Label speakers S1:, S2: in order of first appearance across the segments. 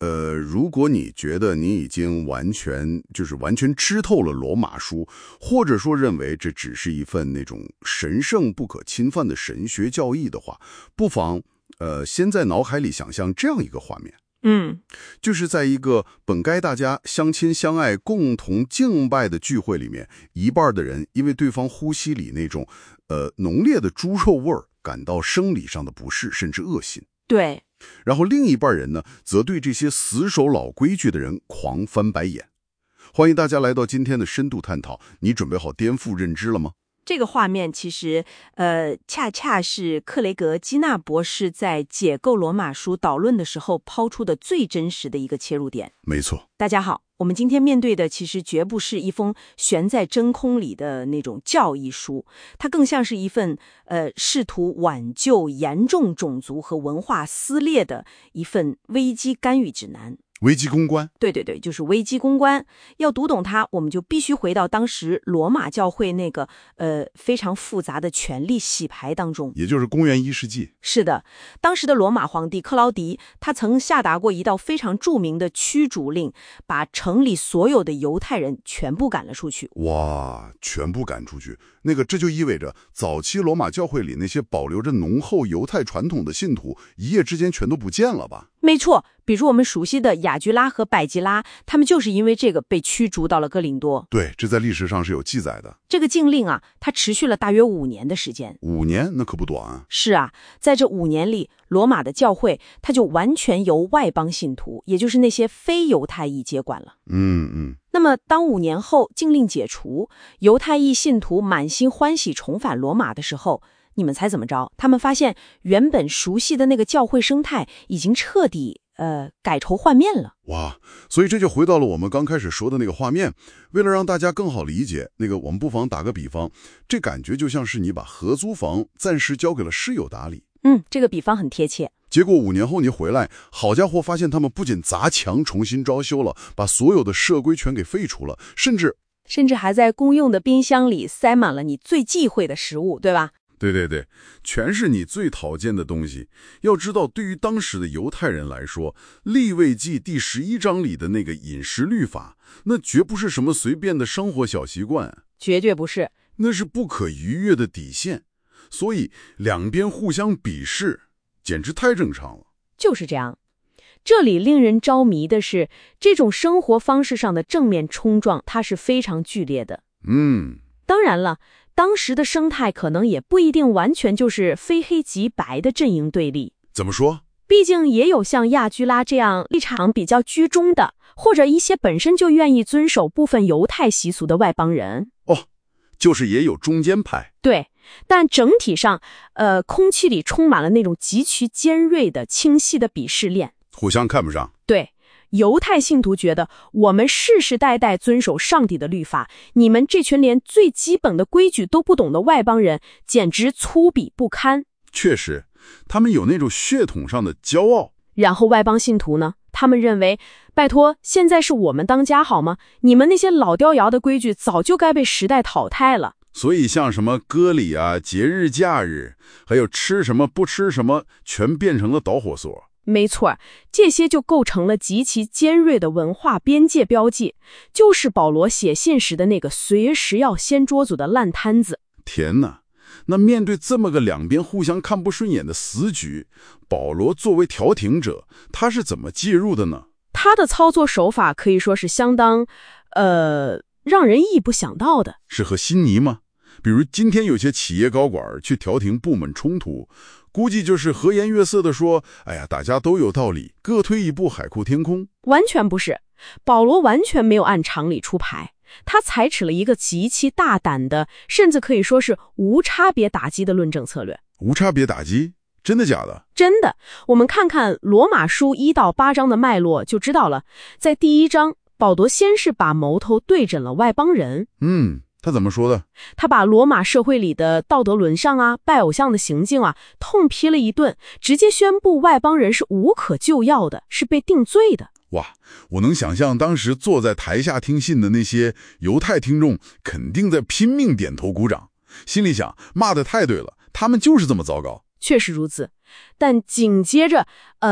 S1: 如果你觉得你已经完全吃透了罗马书，或者说认为这只是一份那种神圣不可侵犯的神学教义的话，不妨先在脑海里想象这样一个画面。就是在一个本该大家相亲相爱、共同敬拜的聚会里面，一半的人因为对方呼吸里那种浓烈的猪肉味儿感到生理上的不适，甚至恶心。
S2: 对。
S1: 然后另一半人呢，则对这些死守老规矩的人狂翻白眼。欢迎大家来到今天的深度探讨，你准备好颠覆认知了吗？
S2: 这个画面其实恰恰是克雷格基纳博士在解构罗马书导论的时候抛出的最真实的一个切入点。
S1: 没错。
S2: 大家好，我们今天面对的其实绝不是一封悬在真空里的那种教义书，它更像是一份试图挽救严重种族和文化撕裂的一份危机干预指南。
S1: 危机公关。
S2: 对，就是危机公关。要读懂它，我们就必须回到当时罗马教会那个非常复杂的权力洗牌当中，
S1: 也就是公元1世纪。
S2: 是的，当时的罗马皇帝克劳迪，他曾下达过一道非常著名的驱逐令，把城里所有的犹太人全部赶了出去。
S1: 哇，全部赶出去，这就意味着早期罗马教会里那些保留着浓厚犹太传统的信徒，一夜之间全都不见了吧？
S2: 没错，比如我们熟悉的雅居拉和百吉拉，他们就是因为这个被驱逐到了哥林多。
S1: 对，这在历史上是有记载的。
S2: 这个禁令啊，它持续了大约5年的时间。
S1: 5年？那可不短啊。
S2: 是啊，在这5年里，罗马的教会它就完全由外邦信徒，也就是那些非犹太裔接管了。那么当5年后禁令解除，犹太裔信徒满心欢喜重返罗马的时候，你们猜怎么着？他们发现原本熟悉的那个教会生态已经彻底改头换面了。
S1: 哇，所以这就回到了我们刚开始说的那个画面。为了让大家更好理解，我们不妨打个比方，这感觉就像是你把合租房暂时交给了室友打理。
S2: 这个比方很贴切。
S1: 结果5年后你回来，好家伙，发现他们不仅砸墙重新装修了，把所有的社规全给废除了，甚至
S2: 还在公用的冰箱里塞满了你最忌讳的食物，对吧？
S1: 对，全是你最讨厌的东西。要知道，对于当时的犹太人来说，利未记第11章里的那个饮食律法，那绝不是什么随便的生活小习惯，
S2: 绝对不是，
S1: 那是不可逾越的底线。所以两边互相鄙视，简直太正常了。
S2: 就是这样。这里令人着迷的是，这种生活方式上的正面冲撞，它是非常剧烈的。当然了，当时的生态可能也不一定完全就是非黑即白的阵营对立。
S1: 怎么说？
S2: 毕竟也有像亚居拉这样立场比较居中的，或者一些本身就愿意遵守部分犹太习俗的外邦人。
S1: 就是也有中间派。
S2: 对，但整体上，空气里充满了那种极其尖锐的、清晰的鄙视链，
S1: 互相看不上。
S2: 对。犹太信徒觉得，我们世世代代遵守上帝的律法，你们这群连最基本的规矩都不懂的外邦人，简直粗鄙不堪。
S1: 确实，他们有那种血统上的骄傲。
S2: 然后外邦信徒呢，他们认为，拜托，现在是我们当家好吗？你们那些老掉牙的规矩早就该被时代淘汰了。
S1: 所以像什么割礼啊、节日假日，还有吃什么不吃什么，全变成了导火索。
S2: 没错，这些就构成了极其尖锐的文化边界标记，就是保罗写信时的那个随时要掀桌子的烂摊子。
S1: 天哪，那面对这么个两边互相看不顺眼的死局，保罗作为调停者，他是怎么介入的呢？
S2: 他的操作手法可以说是相当让人意不想到的。
S1: 是和稀泥吗？比如今天有些企业高管去调停部门冲突，估计就是和颜悦色地说，哎呀，大家都有道理，各退一步，海阔天空。
S2: 完全不是，保罗完全没有按常理出牌，他采取了一个极其大胆的，甚至可以说是无差别打击的论证策略。
S1: 无差别打击？真的假的？
S2: 真的，我们看看罗马书1到8章的脉络就知道了。在第1章，保罗先是把矛头对准了外邦人。
S1: 他怎么说的？
S2: 他把罗马社会里的道德沦丧啊、拜偶像的行径啊痛批了一顿，直接宣布外邦人是无可救药的，是被定罪的。
S1: 哇，我能想象当时坐在台下听信的那些犹太听众肯定在拼命点头鼓掌，心里想，骂得太对了，他们就是这么糟糕。
S2: 确实如此，但紧接着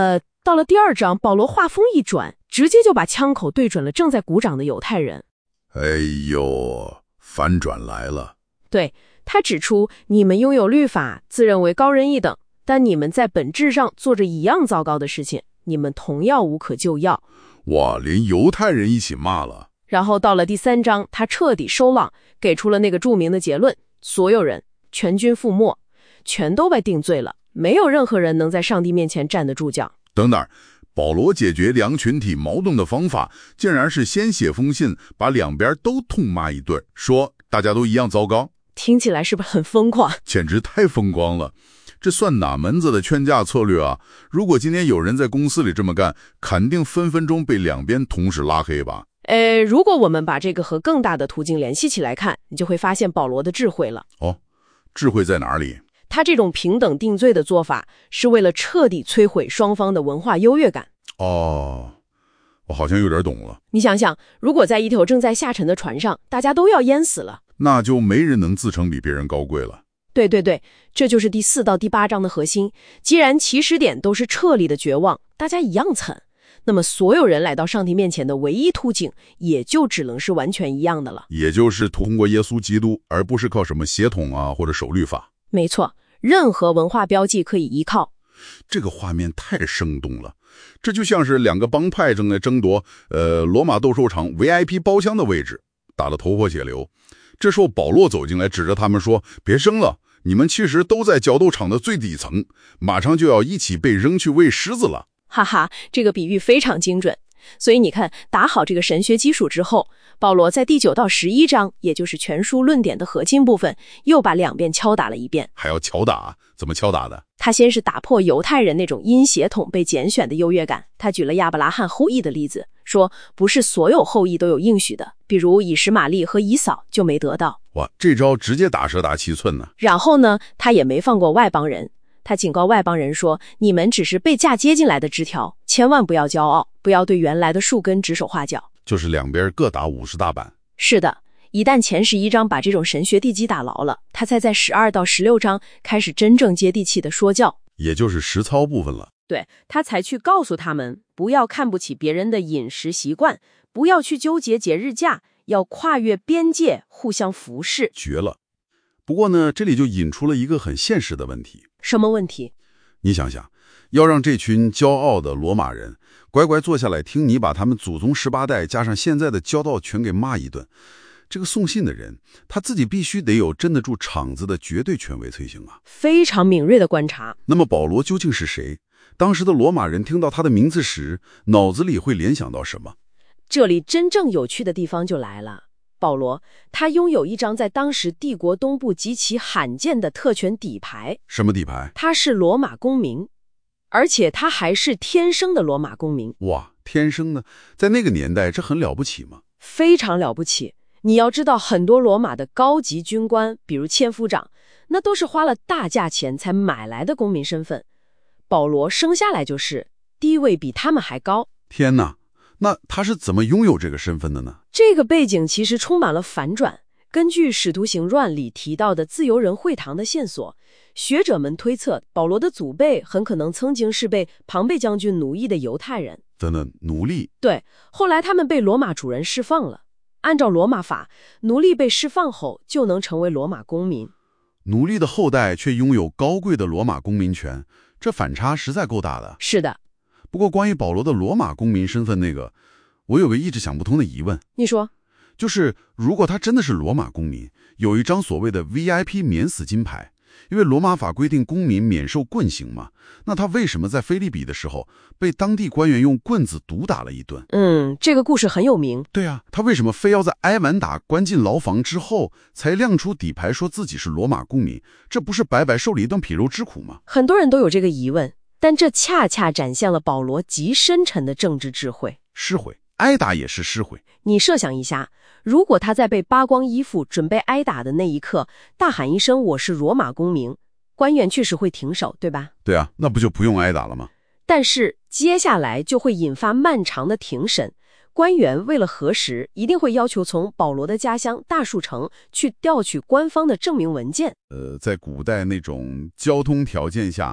S2: 到了第2章，保罗话锋一转，直接就把枪口对准了正在鼓掌的犹太人。
S1: 哎呦，反转来了。
S2: 对，他指出，你们拥有律法，自认为高人一等，但你们在本质上做着一样糟糕的事情，你们同样无可救药。
S1: 哇，连犹太人一起骂了。
S2: 然后到了第3章，他彻底收朗，给出了那个著名的结论：所有人全军覆没，全都被定罪了，没有任何人能在上帝面前站得住脚。
S1: 等等，保罗解决两群体矛盾的方法，竟然是先写封信，把两边都痛骂一顿，说大家都一样糟糕。
S2: 听起来是不是很疯狂？
S1: 简直太风光了。这算哪门子的劝架策略啊？如果今天有人在公司里这么干，肯定分分钟被两边同时拉黑吧。
S2: 如果我们把这个和更大的途径联系起来看，你就会发现保罗的智慧了。
S1: 哦，智慧在哪里？
S2: 他这种平等定罪的做法，是为了彻底摧毁双方的文化优越感。
S1: 哦，我好像有点懂了。
S2: 你想想，如果在一头正在下沉的船上，大家都要淹死了，
S1: 那就没人能自称比别人高贵了。
S2: 对，这就是第4到第8章的核心。既然起始点都是彻底的绝望，大家一样惨，那么所有人来到上帝面前的唯一途径，也就只能是完全一样的了。
S1: 也就是通过耶稣基督，而不是靠什么血统啊或者守律法。
S2: 没错，任何文化标记可以依靠。
S1: 这个画面太生动了，这就像是两个帮派正在争夺罗马斗兽场 VIP 包厢的位置，打得头破血流。这时候保罗走进来，指着他们说，别争了，你们其实都在角斗场的最底层，马上就要一起被扔去喂狮子了。
S2: 哈哈，这个比喻非常精准。所以你看，打好这个神学基础之后，保罗在第9到11章，也就是全书论点的核心部分，又把两遍敲打了一遍。
S1: 还要敲打？怎么敲打的？
S2: 他先是打破犹太人那种因血统被拣选的优越感，他举了亚伯拉罕后裔的例子，说不是所有后裔都有应许的，比如以实玛利和以扫就没得到。
S1: 哇，这招直接打蛇打七寸呢。
S2: 然后呢，他也没放过外邦人。他警告外邦人说，你们只是被嫁接进来的枝条，千万不要骄傲，不要对原来的树根指手画脚。
S1: 就是两边各打50大板。
S2: 是的，一旦前11章把这种神学地基打牢了，他才在12到16章开始真正接地气的说教，
S1: 也就是实操部分了。
S2: 对，他才去告诉他们，不要看不起别人的饮食习惯，不要去纠结节日假，要跨越边界，互相服侍。
S1: 绝了。不过呢，这里就引出了一个很现实的问题。
S2: 什么问题？
S1: 你想想，要让这群骄傲的罗马人乖乖坐下来听你把他们祖宗18代加上现在的骄傲全给骂一顿，这个送信的人他自己必须得有镇得住场子的绝对权威才行啊。
S2: 非常敏锐的观察。
S1: 那么保罗究竟是谁？当时的罗马人听到他的名字时，脑子里会联想到什么？
S2: 这里真正有趣的地方就来了。保罗，他拥有一张在当时帝国东部极其罕见的特权底牌。
S1: 什么底牌？
S2: 他是罗马公民，而且他还是天生的罗马公民。
S1: 哇，天生的，在那个年代，这很了不起吗？
S2: 非常了不起。你要知道，很多罗马的高级军官，比如千夫长，那都是花了大价钱才买来的公民身份。保罗生下来就是，地位比他们还高。
S1: 天哪！那他是怎么拥有这个身份的呢？
S2: 这个背景其实充满了反转。根据《使徒行传》里提到的自由人会堂的线索，学者们推测保罗的祖辈很可能曾经是被庞贝将军奴役的犹太人。
S1: 等等，奴隶？
S2: 对，后来他们被罗马主人释放了。按照罗马法，奴隶被释放后就能成为罗马公民。
S1: 奴隶的后代却拥有高贵的罗马公民权，这反差实在够大的。
S2: 是的。
S1: 不过关于保罗的罗马公民身份我有个一直想不通的疑问。
S2: 你说？
S1: 就是如果他真的是罗马公民，有一张所谓的 VIP 免死金牌，因为罗马法规定公民免受棍刑嘛，那他为什么在腓立比的时候被当地官员用棍子毒打了一顿？
S2: 这个故事很有名。
S1: 对啊，他为什么非要在挨完打关进牢房之后才亮出底牌说自己是罗马公民？这不是白白受了一顿皮肉之苦吗？
S2: 很多人都有这个疑问，但这恰恰展现了保罗极深沉的政治智慧。
S1: 施毁，挨打也是施毁。
S2: 你设想一下，如果他在被扒光衣服准备挨打的那一刻大喊一声我是罗马公民，官员确实会停手，对吧？
S1: 对啊，那不就不用挨打了吗？
S2: 但是接下来就会引发漫长的庭审，官员为了核实，一定会要求从保罗的家乡大树城去调取官方的证明文件。
S1: 在古代那种交通条件下，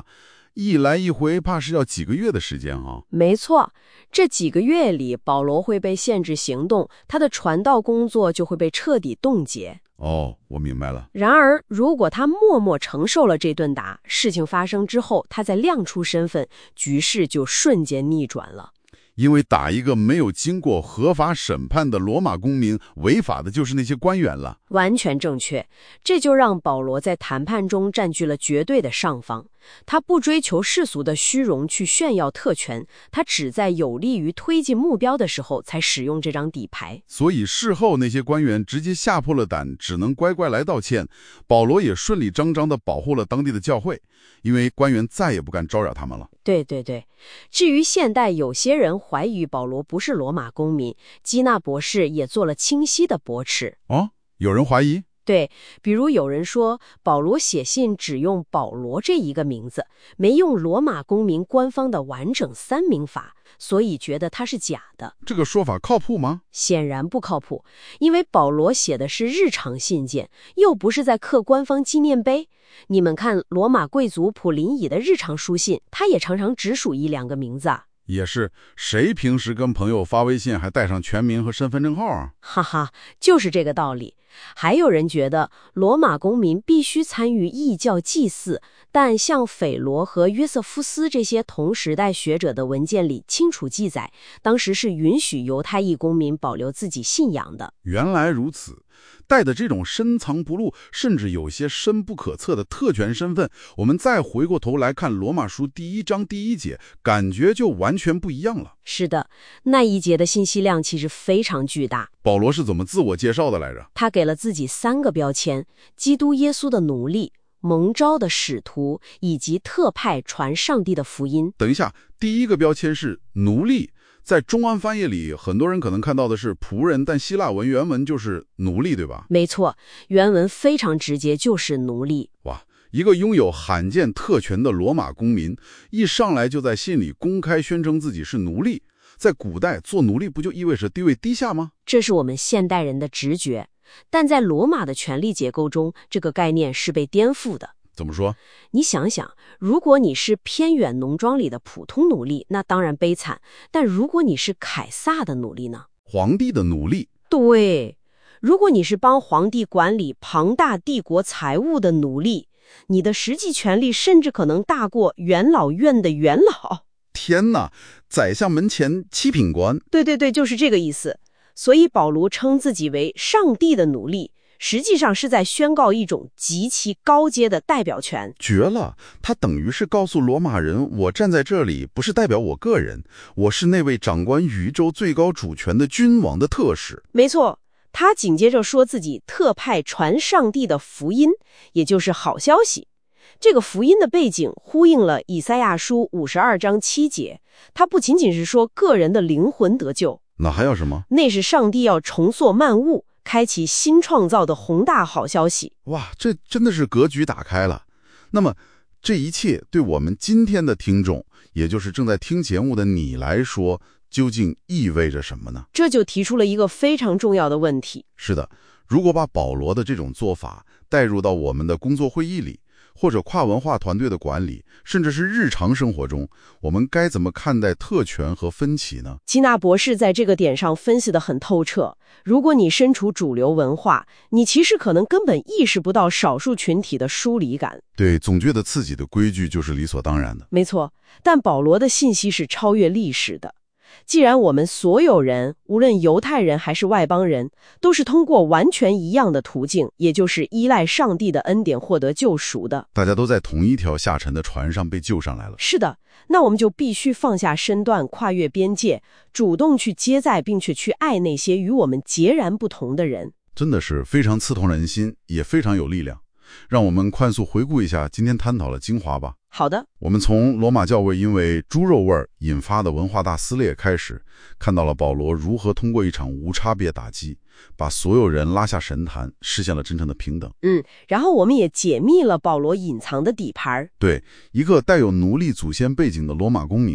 S1: 一来一回怕是要几个月的时间啊。
S2: 没错，这几个月里，保罗会被限制行动，他的传道工作就会被彻底冻结。
S1: 哦，我明白了。
S2: 然而，如果他默默承受了这顿打，事情发生之后，他再亮出身份，局势就瞬间逆转了。
S1: 因为打一个没有经过合法审判的罗马公民，违法的就是那些官员了。
S2: 完全正确，这就让保罗在谈判中占据了绝对的上方。他不追求世俗的虚荣去炫耀特权，他只在有利于推进目标的时候才使用这张底牌。
S1: 所以事后那些官员直接吓破了胆，只能乖乖来道歉。保罗也顺理成章地保护了当地的教会，因为官员再也不敢招惹他们了。
S2: 对对对，至于现代有些人怀疑保罗不是罗马公民，基纳博士也做了清晰的驳斥。
S1: 哦，有人怀疑？
S2: 对，比如有人说保罗写信只用保罗这一个名字，没用罗马公民官方的完整3名法，所以觉得他是假的。
S1: 这个说法靠谱吗？
S2: 显然不靠谱，因为保罗写的是日常信件，又不是在刻官方纪念碑。你们看罗马贵族普林乙的日常书信，他也常常只署1-2个名字啊。
S1: 也是，谁平时跟朋友发微信还带上全名和身份证号啊？
S2: 哈哈，就是这个道理。还有人觉得罗马公民必须参与异教祭祀，但像斐罗和约瑟夫斯这些同时代学者的文件里清楚记载，当时是允许犹太裔公民保留自己信仰的。
S1: 原来如此。带的这种深藏不露，甚至有些深不可测的特权身份，我们再回过头来看罗马书第1章第1节，感觉就完全不一样了。
S2: 是的，那一节的信息量其实非常巨大。
S1: 保罗是怎么自我介绍的来着？
S2: 他给了自己3个标签：基督耶稣的奴隶、蒙召的使徒，以及特派传上帝的福音。
S1: 等一下，第一个标签是奴隶。在中文翻译里，很多人可能看到的是仆人，但希腊文原文就是奴隶，对吧？
S2: 没错，原文非常直接，就是奴隶。
S1: 哇，一个拥有罕见特权的罗马公民，一上来就在信里公开宣称自己是奴隶。在古代，做奴隶不就意味着地位低下吗？
S2: 这是我们现代人的直觉，但在罗马的权力结构中，这个概念是被颠覆的。
S1: 怎么说？
S2: 你想想，如果你是偏远农庄里的普通奴隶，那当然悲惨。但如果你是凯撒的奴隶呢？
S1: 皇帝的奴隶？
S2: 对，如果你是帮皇帝管理庞大帝国财务的奴隶，你的实际权力甚至可能大过元老院的元老。
S1: 天哪，宰相门前七品官。
S2: 对对对，就是这个意思。所以保罗称自己为上帝的奴隶，实际上是在宣告一种极其高阶的代表权。
S1: 绝了，他等于是告诉罗马人，我站在这里不是代表我个人，我是那位掌管宇宙最高主权的君王的特使。
S2: 没错，他紧接着说自己特派传上帝的福音，也就是好消息。这个福音的背景呼应了以赛亚书52章7节，他不仅仅是说个人的灵魂得救，
S1: 那还有什么？
S2: 那是上帝要重塑万物，开启新创造的宏大好消息。
S1: 哇，这真的是格局打开了。那么这一切对我们今天的听众，也就是正在听节目的你来说，究竟意味着什么呢？
S2: 这就提出了一个非常重要的问题。
S1: 是的，如果把保罗的这种做法带入到我们的工作会议里，或者跨文化团队的管理，甚至是日常生活中，我们该怎么看待特权和分歧呢？
S2: 基纳博士在这个点上分析得很透彻。如果你身处主流文化，你其实可能根本意识不到少数群体的疏离感。
S1: 对，总觉得自己的规矩就是理所当然的。
S2: 没错，但保罗的信息是超越历史的。既然我们所有人，无论犹太人还是外邦人，都是通过完全一样的途径，也就是依赖上帝的恩典获得救赎的，
S1: 大家都在同一条下沉的船上被救上来了。
S2: 是的，那我们就必须放下身段，跨越边界，主动去接载并且去爱那些与我们截然不同的人。
S1: 真的是非常刺痛人心，也非常有力量。让我们快速回顾一下今天探讨的精华吧。
S2: 好的，
S1: 我们从罗马教会因为猪肉味引发的文化大撕裂开始，看到了保罗如何通过一场无差别打击，把所有人拉下神坛，实现了真正的平等。
S2: 然后我们也解密了保罗隐藏的底牌。
S1: 对，一个带有奴隶祖先背景的罗马公民，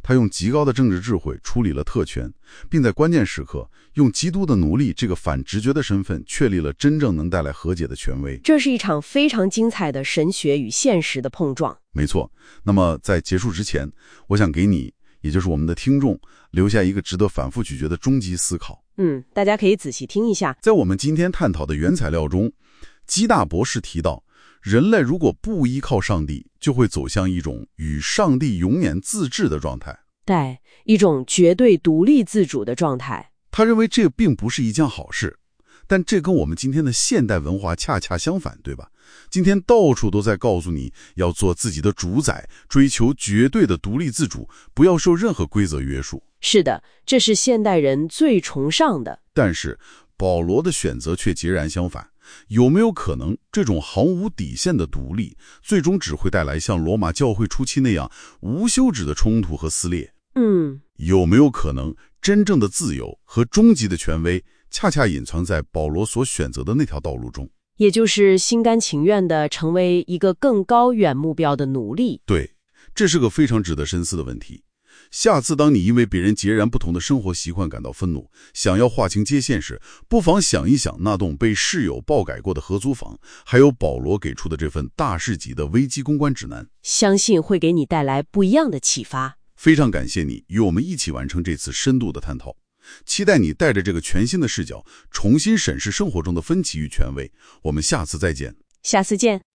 S1: 他用极高的政治智慧处理了特权，并在关键时刻用基督的奴隶这个反直觉的身份确立了真正能带来和解的权威。
S2: 这是一场非常精彩的神学与现实的碰撞。
S1: 没错。那么在结束之前，我想给你，也就是我们的听众，留下一个值得反复咀嚼的终极思考。
S2: 大家可以仔细听一下。
S1: 在我们今天探讨的原材料中，基大博士提到，人类如果不依靠上帝，就会走向一种与上帝永远自治的状态。
S2: 对，一种绝对独立自主的状态。
S1: 他认为这并不是一件好事，但这跟我们今天的现代文化恰恰相反，对吧？今天到处都在告诉你要做自己的主宰，追求绝对的独立自主，不要受任何规则约束。
S2: 是的，这是现代人最崇尚的。
S1: 但是保罗的选择却截然相反。有没有可能这种毫无底线的独立，最终只会带来像罗马教会初期那样无休止的冲突和撕裂？有没有可能真正的自由和终极的权威，恰恰隐藏在保罗所选择的那条道路中？
S2: 也就是心甘情愿地成为一个更高远目标的奴隶。
S1: 对，这是个非常值得深思的问题。下次当你因为别人截然不同的生活习惯感到愤怒，想要划清界限时，不妨想一想那栋被室友爆改过的合租房，还有保罗给出的这份大师级的危机公关指南，
S2: 相信会给你带来不一样的启发。
S1: 非常感谢你与我们一起完成这次深度的探讨，期待你带着这个全新的视角重新审视生活中的分歧与权威。我们下次再见。
S2: 下次见。